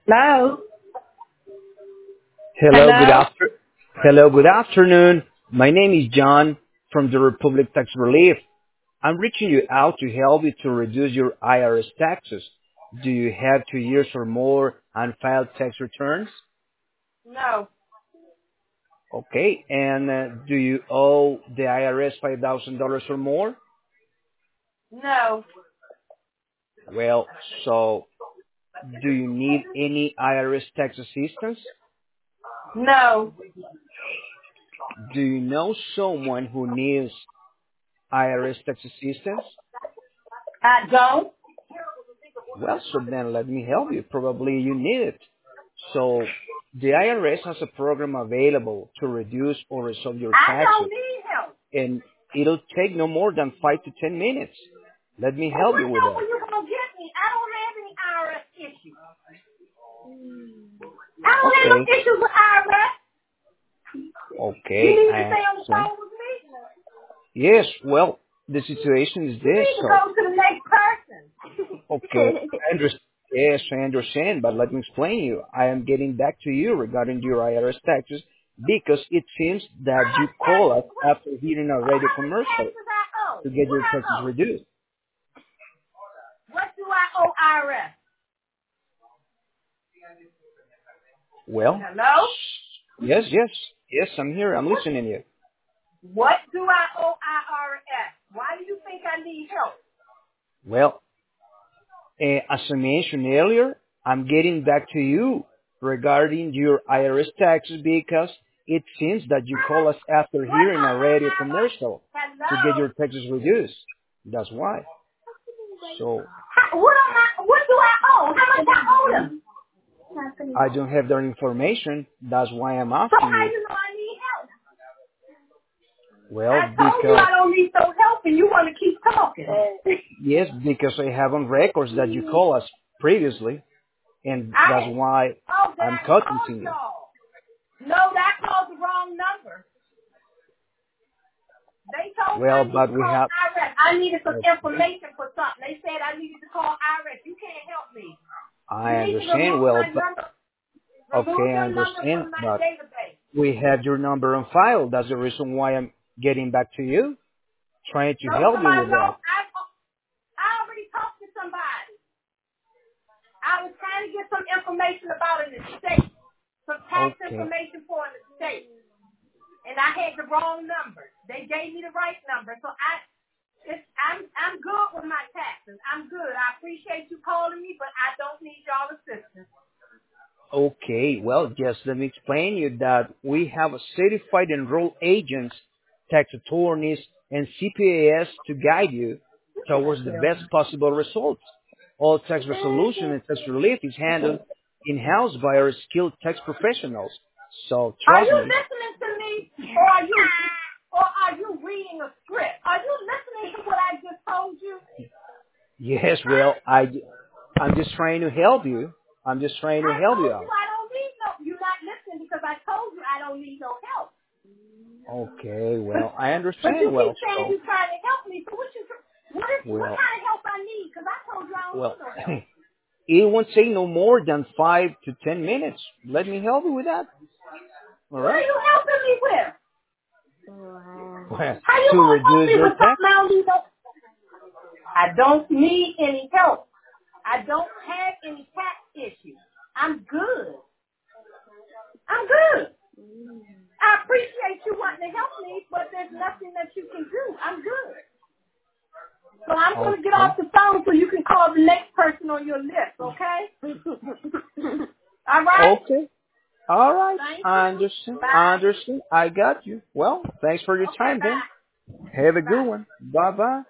Hello. Hello, Hello. good afternoon. My name is John from the Republic Tax Relief. I'm reaching you out to help you to reduce your IRS taxes. Do you have 2 years or more unfiled tax returns? No. Okay, and do you owe the IRS $5,000 or more? No. Well, so do you need any IRS tax assistance? No. Do you know someone who needs IRS tax assistance? I don't. Well, so then let me help you. Probably you need it. So the IRS has a program available to reduce or resolve your I don't taxes, need help. and it'll take no more than 5 to 10 minutes. Let me Well, help what you with number that. you gonna get me? I don't have any IRS issues. I don't have no Okay, issues with IRS. You okay, need to I stay on the understand. phone with me. Yes, well, the situation is You this, need to so, go to the next okay, person. I understand. Yes, I understand, but let me explain you. I am getting back to you regarding your IRS taxes because it seems How that you much tax? call us after hearing a radio How much commercial taxes I owe? to get What your I taxes owe? reduced. What do I owe IRS? Well, Hello? yes, I'm here. I'm What listening to you. What do I owe IRS? Why do you think I need help? Well, as I mentioned earlier, I'm getting back to you regarding your IRS taxes because it seems that you call us after What hearing are a my radio IRS? commercial to get Hello? your taxes reduced. That's why. So What do I owe? How much I owe them? I don't have that information. That's why I'm So asking how you. you know I need help? Well, I told you because I don't need no help and you want to keep talking. yes, because I have on records that you call us previously, and that's why Did I'm I call contacting you. y'all? No, that called the wrong number. They told me Well, I needed but to we call have. IRS. I needed some Okay. information for something. They said I needed to call IRS. You can't help me. I You need to understand. remove Well, my number. okay, Remove I your number understand, from my but database. we have your number on file. That's the reason why I'm getting back to you, trying to No, help you somebody with know. that. I already talked to somebody. I was trying to get some information about an estate, some tax Okay, information for an estate, and I had the wrong number. They gave me the right number, so I'm good with my taxes. I'm good. I appreciate you calling me, but I don't need y'all assistance. okay. Well, just let me explain you that we have a certified enrolled agents, tax attorneys, and CPAS to guide you towards the best possible results. All tax resolution and tax relief is handled in-house by our skilled tax professionals. So Are trust you me. listening to me, or are you reading a script? Are you listening to what I just told you? Yes, Huh? I'm just trying to help you. I'm just trying to I help you told you out. I don't need no. You're not listening because I told you I don't need no help. Okay, well, I But you understand. keep Well, saying so, you're trying to help me. So what well, kind of help I need? Because I told you I don't well, need no help. it won't take no more than 5 to 10 minutes. Let me help you with that. All What are right? you helping me with? Well, How you to gonna help reduce me your with tax. something I don't need no? I don't need any help. I don't have any tax issues. I'm good. I'm good. I appreciate you wanting to help me, but there's nothing that you can do. I'm good. So I'm going to get Okay. off the phone so you can call the next person on your list, okay? All right? Okay. All right. Thank I you. understand. I Bye. understand. I got you. Well, thanks for your Okay, time then. bye. Have a good Bye. one. Bye bye.